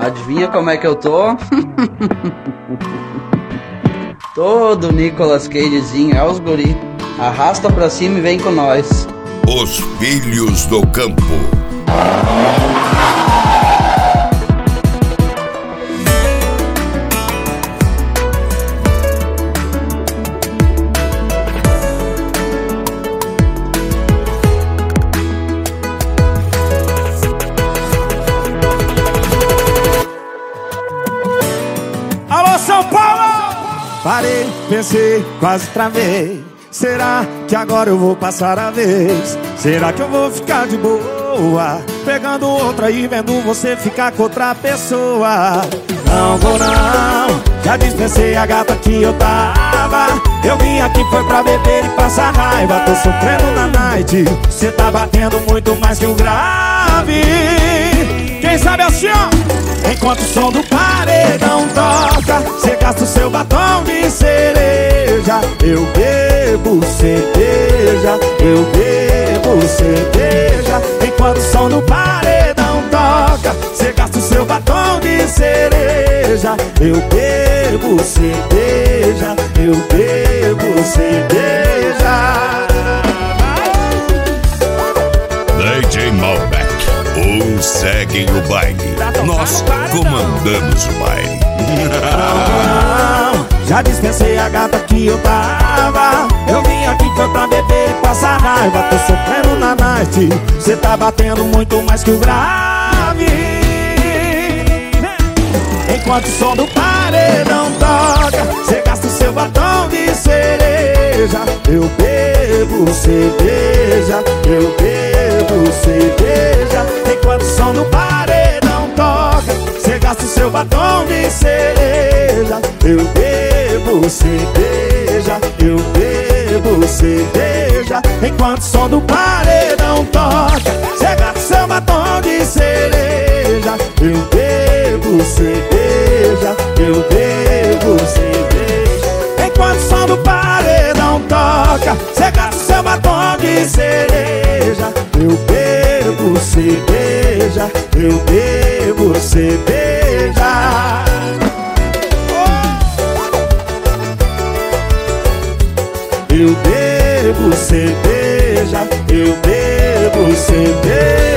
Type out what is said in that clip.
Adivinha como é que eu tô? Todo Nicolas Cagezinho, é os guri. Arrasta pra cima e vem com nós. Os Filhos do Campo. Alô, São Paulo! Parei, pensei, quase travei. Será que agora eu vou passar a vez? Será que eu vou ficar de boa, pegando outra e vendo você ficar com outra pessoa? Não vou não, já dispensei a gata que eu tava. Eu vim aqui foi pra beber e passar raiva. Tô sofrendo na night, cê tá batendo muito mais que o grave. Quem sabe assim, ó, enquanto o som do paredão toca, cê gasta o seu batom de cereja. Eu bebo cerveja, eu bebo cerveja. Enquanto o som do paredão toca, cê gasta o seu batom de cereja. Eu bebo cerveja, eu bebo cerveja. DJ Malbec, uns seguem o baile, nós comandamos o baile. Já dispensei a gata que eu tava. Eu vim aqui foi pra beber e passar raiva. Tô sofrendo na night, cê tá batendo muito mais que o grave. Enquanto o som do paredão toca, cê gasta o seu batom de cereja. Eu bebo cerveja, eu bebo cerveja. Enquanto o som do paredão toca, cê gasta o seu batom de cereja. Eu bebo cerveja, eu bebo cerveja. Enquanto o som do paredão toca, cê gasta o seu batom de cereja. Eu bebo cerveja, eu bebo cerveja. Enquanto o som do paredão toca, cê gasta o seu batom de cereja. Eu bebo cerveja, eu bebo cerveja. Eu bebo cerveja, eu bebo cerveja.